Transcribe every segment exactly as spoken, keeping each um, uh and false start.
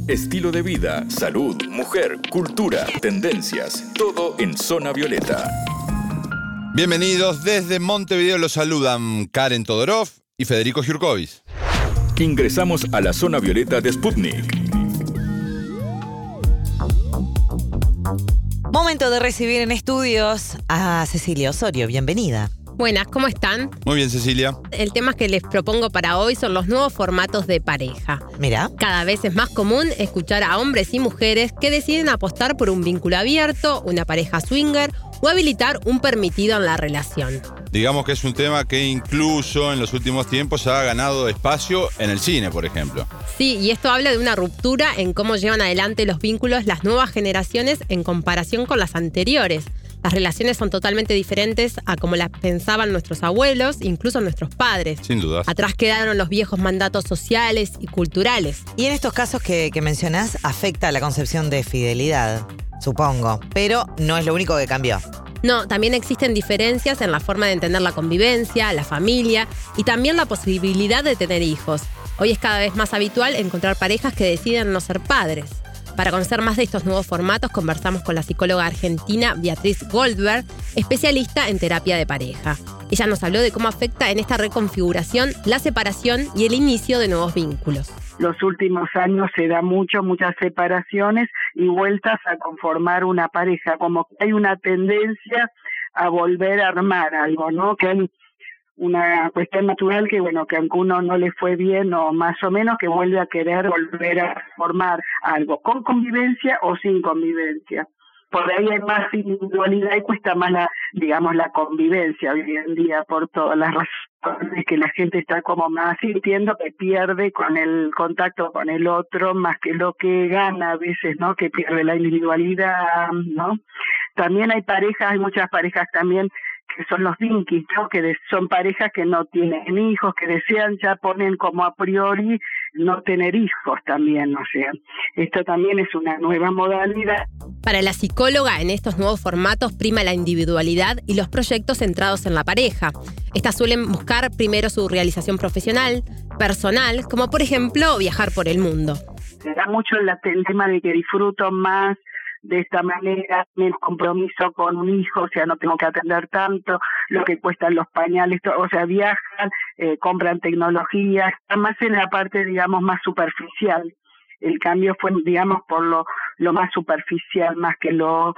estilo de vida, salud, mujer, cultura, tendencias, todo en Zona Violeta. Bienvenidos, desde Montevideo los saludan Karen Todorov y Federico Jurkovic. Ingresamos a la Zona Violeta de Sputnik. Momento de recibir en estudios a Cecilia Osorio. Bienvenida. Buenas, ¿cómo están? Muy bien, Cecilia. El tema que les propongo para hoy son los nuevos formatos de pareja. Mira. Cada vez es más común escuchar a hombres y mujeres que deciden apostar por un vínculo abierto, una pareja swinger o habilitar un permitido en la relación. Digamos que es un tema que incluso en los últimos tiempos ha ganado espacio en el cine, por ejemplo. Sí, y esto habla de una ruptura en cómo llevan adelante los vínculos las nuevas generaciones en comparación con las anteriores. Las relaciones son totalmente diferentes a como las pensaban nuestros abuelos, incluso nuestros padres. Sin duda. Atrás quedaron los viejos mandatos sociales y culturales. Y en estos casos que, que mencionás, afecta a la concepción de fidelidad, supongo. Pero no es lo único que cambió. No, también existen diferencias en la forma de entender la convivencia, la familia y también la posibilidad de tener hijos. Hoy es cada vez más habitual encontrar parejas que deciden no ser padres. Para conocer más de estos nuevos formatos, conversamos con la psicóloga argentina Beatriz Goldberg, especialista en terapia de pareja. Ella nos habló de cómo afecta en esta reconfiguración la separación y el inicio de nuevos vínculos. Los últimos años se da mucho, muchas separaciones y vueltas a conformar una pareja, como que hay una tendencia a volver a armar algo, ¿no? Que hay una cuestión natural que, bueno, que aunque uno no le fue bien o más o menos, que vuelve a querer volver a formar algo, con convivencia o sin convivencia. Por ahí hay más individualidad y cuesta más la, digamos, la convivencia hoy en día por todas las razones que la gente está como más sintiendo que pierde con el contacto con el otro más que lo que gana a veces, ¿no? Que pierde la individualidad, ¿no? También hay parejas, hay muchas parejas también que son los vinkis, ¿no? Que de, son parejas que no tienen hijos, que desean, ya ponen como a priori no tener hijos también, o sea, esto también es una nueva modalidad. Para la psicóloga, en estos nuevos formatos prima la individualidad y los proyectos centrados en la pareja. Estas suelen buscar primero su realización profesional, personal, como por ejemplo viajar por el mundo. Se da mucho el tema de que disfruto más de esta manera, menos compromiso con un hijo, o sea, no tengo que atender tanto, lo que cuestan los pañales, o sea, viajan, eh, compran tecnología, más en la parte, digamos, más superficial. El cambio fue, digamos, por lo lo más superficial, más que lo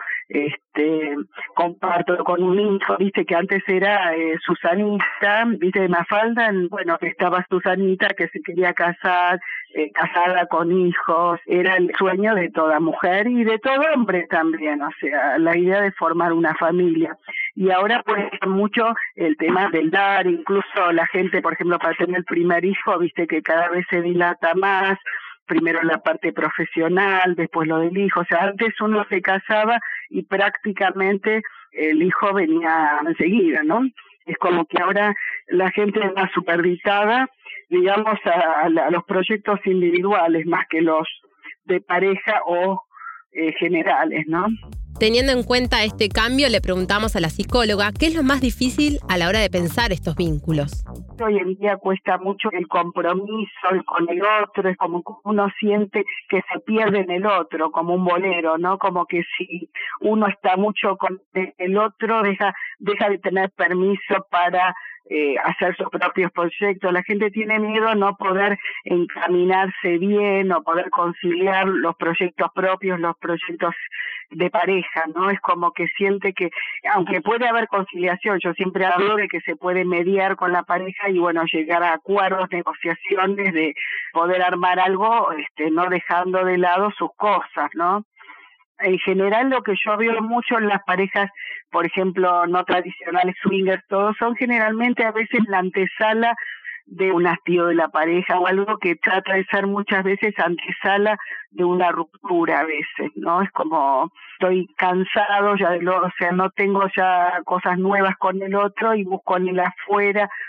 este comparto con un hijo, viste que antes era eh, Susanita, viste de Mafalda, bueno, estaba Susanita que se quería casar, eh, casada con hijos, era el sueño de toda mujer y de todo hombre también, o sea, la idea de formar una familia. Y ahora pues mucho el tema del dar, incluso la gente, por ejemplo, para tener el primer hijo, viste que cada vez se dilata más, primero la parte profesional, después lo del hijo, o sea, antes uno se casaba y prácticamente el hijo venía enseguida, ¿no? Es como que ahora la gente está supervisada, digamos, a, a los proyectos individuales más que los de pareja o eh, generales, ¿no? Teniendo en cuenta este cambio, le preguntamos a la psicóloga qué es lo más difícil a la hora de pensar estos vínculos. Hoy en día cuesta mucho el compromiso con el otro, es como que uno siente que se pierde en el otro, como un bolero, ¿no? Como que si uno está mucho con el otro, deja, deja de tener permiso para eh, hacer sus propios proyectos. La gente tiene miedo a no poder encaminarse bien o poder conciliar los proyectos propios, los proyectos de pareja, ¿no? Es como que siente que, aunque puede haber conciliación, yo siempre hablo de que se puede mediar con la pareja y, bueno, llegar a acuerdos, negociaciones, de poder armar algo, este, no dejando de lado sus cosas, ¿no? En general, lo que yo veo mucho en las parejas, por ejemplo, no tradicionales, swingers, todos son generalmente a veces la antesala de un hastío de la pareja o algo que trata de ser muchas veces antesala de una ruptura a veces, ¿no? Es como estoy cansado ya de lo, o sea, no tengo ya cosas nuevas con el otro y busco en el afuera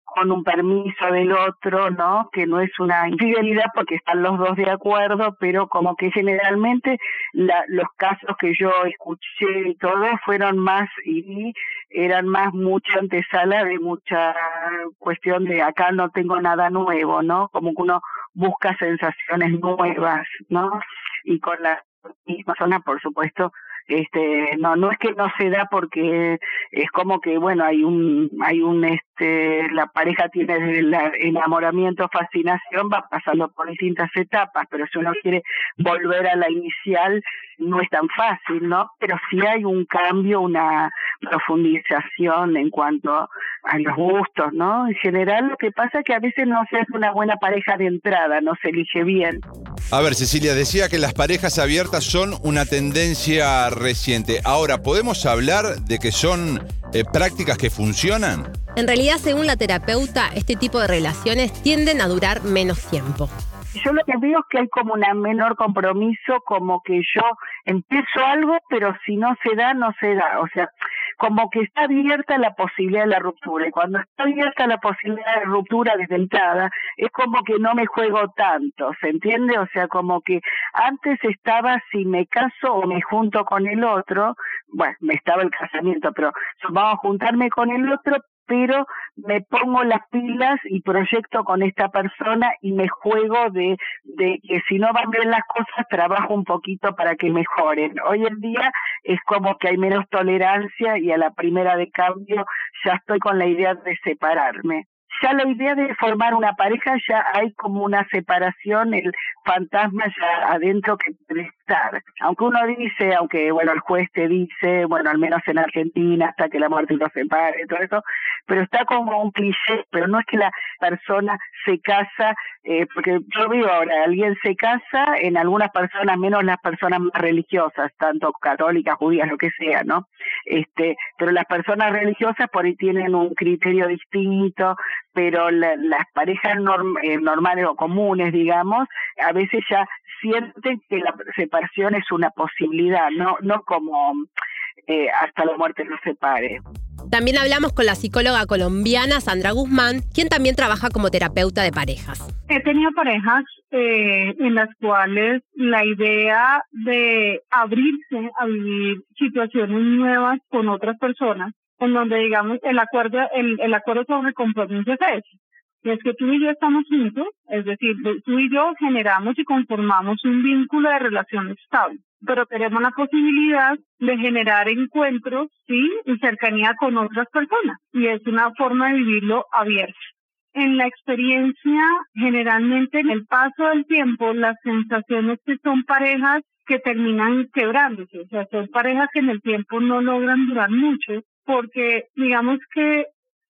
con un permiso del otro, ¿no? Que no es una infidelidad porque están los dos de acuerdo, pero como que generalmente la, los casos que yo escuché y todo fueron más y eran más mucha antesala de mucha cuestión de acá no tengo nada nuevo, ¿no? Como que uno busca sensaciones nuevas, ¿no? Y con la misma zona, por supuesto, este no no es que no se da porque es como que bueno hay un hay un este la pareja tiene el enamoramiento, fascinación, va pasando por distintas etapas, pero si uno quiere volver a la inicial no es tan fácil, ¿no? Pero sí hay un cambio, una profundización en cuanto a los gustos, ¿no? En general lo que pasa es que a veces no se hace una buena pareja de entrada, no se elige bien. A ver, Cecilia, decía que las parejas abiertas son una tendencia reciente. Ahora, ¿podemos hablar de que son eh, prácticas que funcionan? En realidad, según la terapeuta, este tipo de relaciones tienden a durar menos tiempo. Yo lo que veo es que hay como un menor compromiso, como que yo empiezo algo, pero si no se da, no se da. O sea, como que está abierta la posibilidad de la ruptura. Y cuando está abierta la posibilidad de ruptura desde entrada, es como que no me juego tanto, ¿se entiende? O sea, como que antes estaba si me caso o me junto con el otro, bueno, me estaba el casamiento, pero vamos a juntarme con el otro, pero me pongo las pilas y proyecto con esta persona y me juego de, de que si no van bien las cosas, trabajo un poquito para que mejoren. Hoy en día es como que hay menos tolerancia y a la primera de cambio ya estoy con la idea de separarme. Ya la idea de formar una pareja, ya hay como una separación, el fantasma ya adentro que puede estar. Aunque uno dice, aunque bueno el juez te dice, bueno al menos en Argentina, hasta que la muerte los separe, todo eso, pero está como un cliché, pero no es que la persona se casa, eh, porque yo veo ahora, alguien se casa, en algunas personas, menos las personas más religiosas, tanto católicas, judías, lo que sea, ¿no? Este, pero las personas religiosas por ahí tienen un criterio distinto, pero la, las parejas norm, eh, normales o comunes, digamos, a veces ya sienten que la separación es una posibilidad, no no como eh, hasta la muerte los separe. También hablamos con la psicóloga colombiana Sandra Guzmán, quien también trabaja como terapeuta de parejas. He tenido parejas eh, en las cuales la idea de abrirse a vivir situaciones nuevas con otras personas, en donde digamos el acuerdo el, el acuerdo sobre compromiso es ese. Y es que tú y yo estamos juntos, es decir, tú y yo generamos y conformamos un vínculo de relación estable, pero tenemos la posibilidad de generar encuentros, sí, y cercanía con otras personas, y es una forma de vivirlo abierto. En la experiencia, generalmente en el paso del tiempo, las sensaciones que son parejas que terminan quebrándose, o sea, son parejas que en el tiempo no logran durar mucho, porque digamos que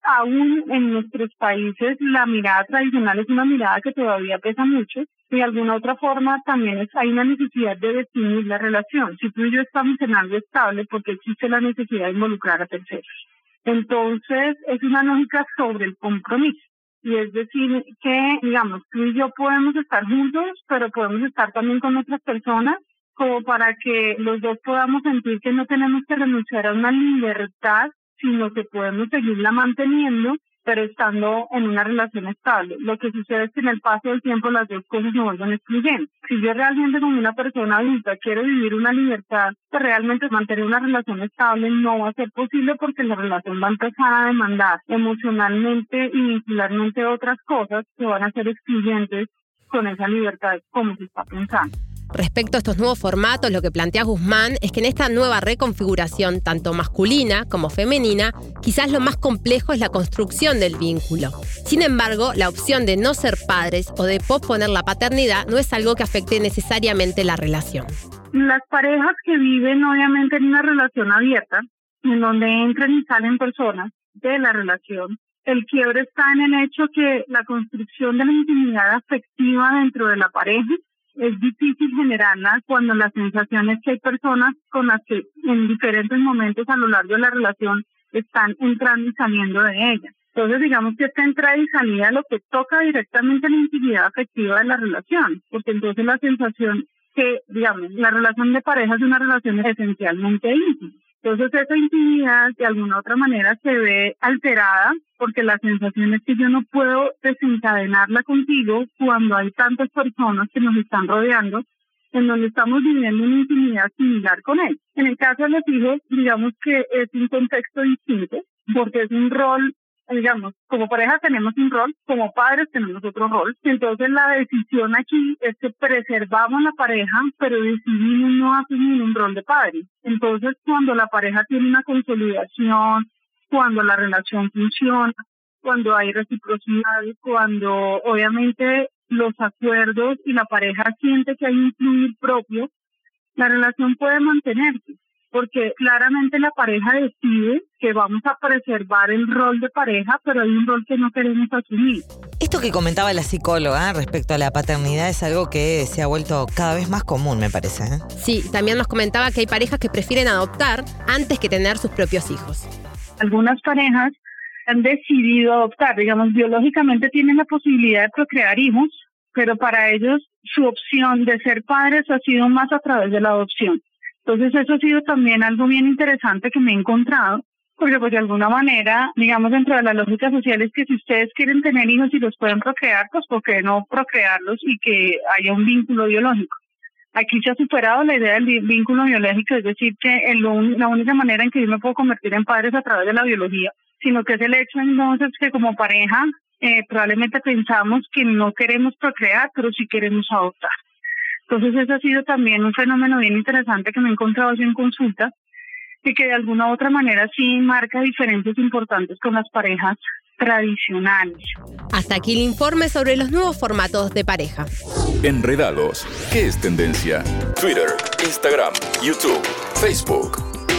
aún en nuestros países la mirada tradicional es una mirada que todavía pesa mucho y de alguna otra forma también es, hay una necesidad de definir la relación. Si tú y yo estamos en algo estable, porque existe la necesidad de involucrar a terceros. Entonces es una lógica sobre el compromiso. Y es decir que, digamos, tú y yo podemos estar juntos, pero podemos estar también con otras personas, como para que los dos podamos sentir que no tenemos que renunciar a una libertad, sino que podemos seguirla manteniendo, pero estando en una relación estable. Lo que sucede es que en el paso del tiempo las dos cosas se vuelven excluyentes. Si yo realmente como una persona adulta quiero vivir una libertad, pues realmente mantener una relación estable no va a ser posible porque la relación va a empezar a demandar emocionalmente y vincularmente otras cosas que van a ser excluyentes con esa libertad como se está pensando. Respecto a estos nuevos formatos, lo que plantea Guzmán es que en esta nueva reconfiguración, tanto masculina como femenina, quizás lo más complejo es la construcción del vínculo. Sin embargo, la opción de no ser padres o de posponer la paternidad no es algo que afecte necesariamente la relación. Las parejas que viven obviamente en una relación abierta, en donde entran y salen personas de la relación, el quiebre está en el hecho que la construcción de la intimidad afectiva dentro de la pareja es difícil generarla cuando la sensación es que hay personas con las que en diferentes momentos a lo largo de la relación están entrando y saliendo de ella. Entonces, digamos que esta entrada y salida lo que toca directamente la intimidad afectiva de la relación, porque entonces la sensación que, digamos, la relación de pareja es una relación esencialmente íntima. Entonces esa intimidad de alguna otra manera se ve alterada porque la sensación es que yo no puedo desencadenarla contigo cuando hay tantas personas que nos están rodeando en donde estamos viviendo una intimidad similar con él. En el caso de los hijos, digamos que es un contexto distinto porque es un rol, digamos, como pareja tenemos un rol, como padres tenemos otro rol. Entonces la decisión aquí es que preservamos la pareja, pero decidimos no asumir un rol de padre. Entonces cuando la pareja tiene una consolidación, cuando la relación funciona, cuando hay reciprocidad, cuando obviamente los acuerdos y la pareja siente que hay un fluir propio, la relación puede mantenerse. Porque claramente la pareja decide que vamos a preservar el rol de pareja, pero hay un rol que no queremos asumir. Esto que comentaba la psicóloga respecto a la paternidad es algo que se ha vuelto cada vez más común, me parece, ¿eh? Sí, también nos comentaba que hay parejas que prefieren adoptar antes que tener sus propios hijos. Algunas parejas han decidido adoptar, digamos, biológicamente tienen la posibilidad de procrear hijos, pero para ellos su opción de ser padres ha sido más a través de la adopción. Entonces eso ha sido también algo bien interesante que me he encontrado, porque pues de alguna manera, digamos, dentro de la lógica social es que si ustedes quieren tener hijos y los pueden procrear, pues ¿por qué no procrearlos y que haya un vínculo biológico? Aquí se ha superado la idea del vínculo biológico, es decir, que el, la única manera en que yo me puedo convertir en padre es a través de la biología, sino que es el hecho entonces que como pareja eh, probablemente pensamos que no queremos procrear, pero sí queremos adoptar. Entonces ese ha sido también un fenómeno bien interesante que me he encontrado yo en consulta y que de alguna u otra manera sí marca diferencias importantes con las parejas tradicionales. Hasta aquí el informe sobre los nuevos formatos de pareja. Enredados. ¿Qué es tendencia? Twitter, Instagram, YouTube, Facebook.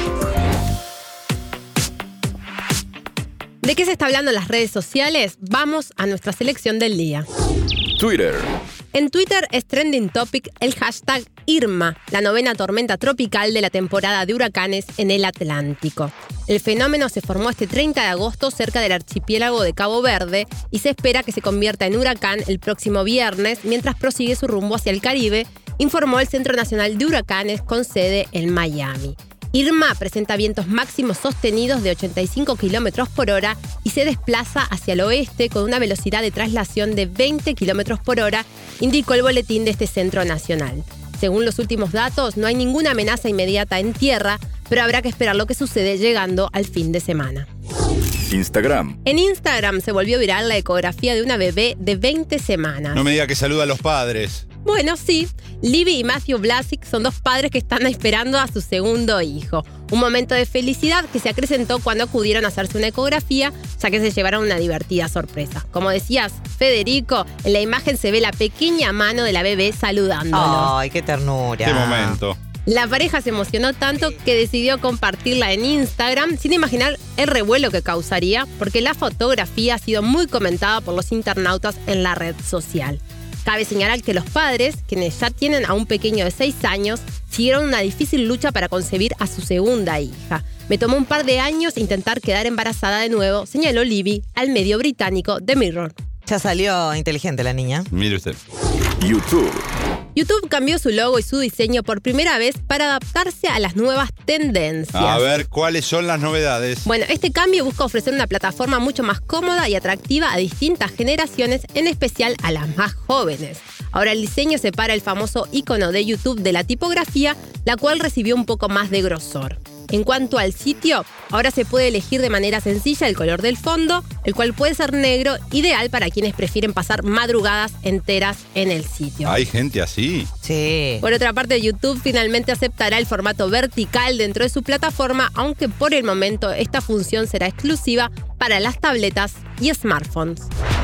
¿De qué se está hablando en las redes sociales? Vamos a nuestra selección del día. Twitter. En Twitter es trending topic el hashtag Irma, la novena tormenta tropical de la temporada de huracanes en el Atlántico. El fenómeno se formó este treinta de agosto cerca del archipiélago de Cabo Verde y se espera que se convierta en huracán el próximo viernes mientras prosigue su rumbo hacia el Caribe, informó el Centro Nacional de Huracanes con sede en Miami. Irma presenta vientos máximos sostenidos de ochenta y cinco kilómetros por hora y se desplaza hacia el oeste con una velocidad de traslación de veinte kilómetros por hora, indicó el boletín de este Centro Nacional. Según los últimos datos, no hay ninguna amenaza inmediata en tierra, pero habrá que esperar lo que sucede llegando al fin de semana. Instagram. En Instagram se volvió viral la ecografía de una bebé de veinte semanas. No me diga que saluda a los padres. Bueno, sí. Libby y Matthew Blasick son dos padres que están esperando a su segundo hijo. Un momento de felicidad que se acrecentó cuando acudieron a hacerse una ecografía, ya que se llevaron una divertida sorpresa. Como decías, Federico, en la imagen se ve la pequeña mano de la bebé saludándolo. ¡Ay, qué ternura! ¡Qué momento! La pareja se emocionó tanto que decidió compartirla en Instagram sin imaginar el revuelo que causaría, porque la fotografía ha sido muy comentada por los internautas en la red social. Cabe señalar que los padres, quienes ya tienen a un pequeño de seis años, siguieron una difícil lucha para concebir a su segunda hija. Me tomó un par de años intentar quedar embarazada de nuevo, señaló Libby al medio británico The Mirror. Ya salió inteligente la niña. Mire usted. YouTube. YouTube cambió su logo y su diseño por primera vez para adaptarse a las nuevas tendencias. A ver, ¿cuáles son las novedades? Bueno, este cambio busca ofrecer una plataforma mucho más cómoda y atractiva a distintas generaciones, en especial a las más jóvenes. Ahora el diseño separa el famoso icono de YouTube de la tipografía, la cual recibió un poco más de grosor. En cuanto al sitio, ahora se puede elegir de manera sencilla el color del fondo, el cual puede ser negro, ideal para quienes prefieren pasar madrugadas enteras en el sitio. ¿Hay gente así? Sí. Por otra parte, YouTube finalmente aceptará el formato vertical dentro de su plataforma, aunque por el momento esta función será exclusiva para las tabletas y smartphones.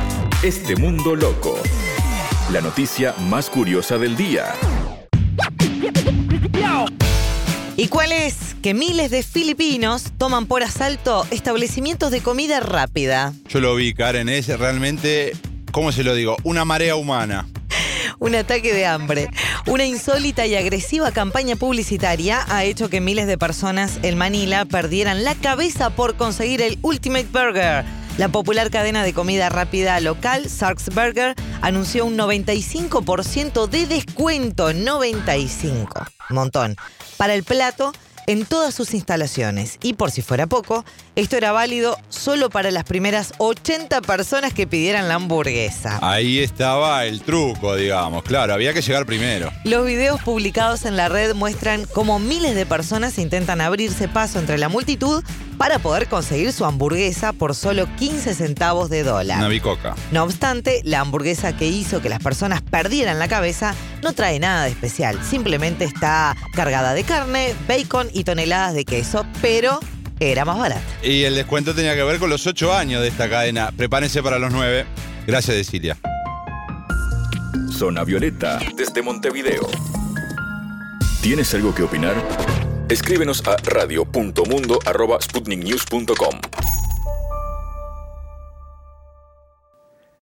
Este mundo loco. La noticia más curiosa del día. ¿Y cuál es? Que miles de filipinos toman por asalto establecimientos de comida rápida. Yo lo vi, Karen, es realmente, ¿cómo se lo digo? Una marea humana. Un ataque de hambre. Una insólita y agresiva campaña publicitaria ha hecho que miles de personas en Manila perdieran la cabeza por conseguir el Ultimate Burger. La popular cadena de comida rápida local, Sark's Burger, anunció un noventa y cinco por ciento de descuento. noventa y cinco. Montón. Para el plato en todas sus instalaciones. Y por si fuera poco, esto era válido solo para las primeras ochenta personas que pidieran la hamburguesa. Ahí estaba el truco, digamos. Claro, había que llegar primero. Los videos publicados en la red muestran cómo miles de personas intentan abrirse paso entre la multitud para poder conseguir su hamburguesa por solo quince centavos de dólar. Una bicoca. No obstante, la hamburguesa que hizo que las personas perdieran la cabeza no trae nada de especial. Simplemente está cargada de carne, bacon y toneladas de queso, pero era más barata. Y el descuento tenía que ver con los ocho años de esta cadena. Prepárense para los nueve. Gracias, Decilia. Zona Violeta, desde Montevideo. ¿Tienes algo que opinar? Escríbenos a radio punto mundo arroba sputnik news punto com.